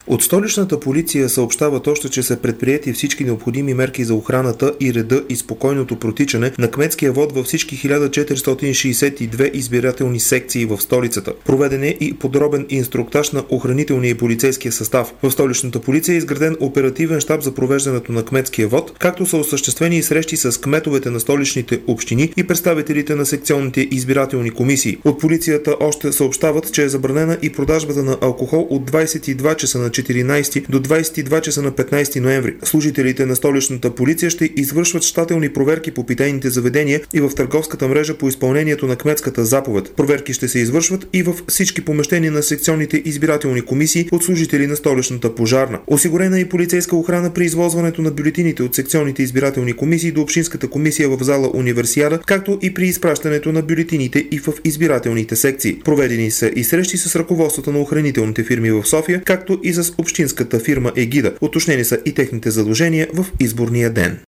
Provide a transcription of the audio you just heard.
От столичната полиция съобщават още, че са предприети всички необходими мерки за охраната и реда и спокойното протичане на кметския вод във всички 1462 избирателни секции в столицата. Проведен е и подробен инструктаж на охранителния и полицейския състав. В столичната полиция е изграден оперативен щаб за провеждането на кметския вод, както са осъществени и срещи с кметовете на столичните общини и представителите на секционните избирателни комисии. От полицията още съобщават, че е забранена и продажбата на алкохол от 22 часа на 14 до 22 часа на 15 ноември. Служителите на столичната полиция ще извършват щателни проверки по питейните заведения и в търговската мрежа по изпълнението на кметската заповед. Проверки ще се извършват и в всички помещения на секционните избирателни комисии от служители на столичната пожарна. Осигурена е и полицейска охрана при извозването на бюлетините от секционните избирателни комисии до общинската комисия в зала Универсиада, както и при изпращането на бюлетините и в избирателните секции. Проведени са и срещи с ръководството на охранителните фирми в София, както и с общинската фирма Егида. Уточнени са и техните задължения в изборния ден.